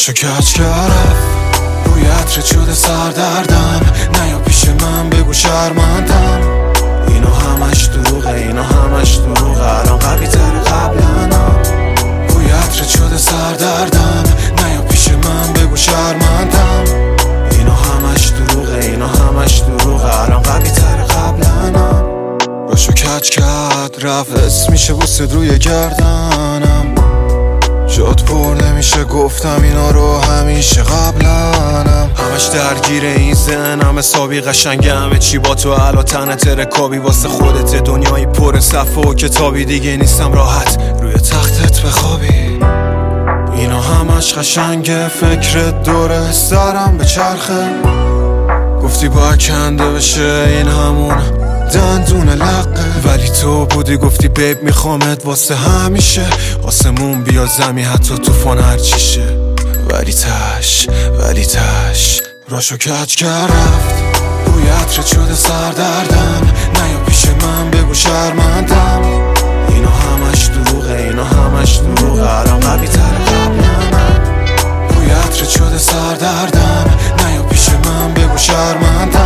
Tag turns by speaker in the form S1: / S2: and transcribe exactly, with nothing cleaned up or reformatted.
S1: راشو کج کرد روی عطرت شده سردردم، نیا پیش من بگو شرمندم. اینا همش دروغه، اینا همش دروغه، الان قوی تر قبلنم. روی عطرت شده سردردم، نیا پیش من بگو شرمندم. اینا همش دروغه، اینا همش دروغه، الان قوی تر قبلنم. راشو کج کرد رفت اسم میشه بوسید روی گردنم، جات پر نمیشه گفتم اینا رو همیشه قبلنم. همش درگیر این ذهنم حسابی قشنگه، همه چی با تو علا تنت رکابی واسه خودت، دنیایی پر صفحه و کتابی، دیگه نیستم راحت روی تختت بخوابی. اینا همش قشنگه فکرت دوره سرم به چرخه، گفتی باید کنده بشه این همون دندون لقه، ولی تو بودی گفتی بیب میخوامت واسه همیشه، آسمون بیا زمی حتی توفان هرچی شه. ولی تش ولی تش راشو کج کرد رفت روی عطرت شده سردردم، نیا پیش من بگو شرمندم. اینا همش دروغه، اینا همش دروغه، الان قوی تر قبلنم. روی عطرت شده سردردم، نیا پیش من بگو شرمندم.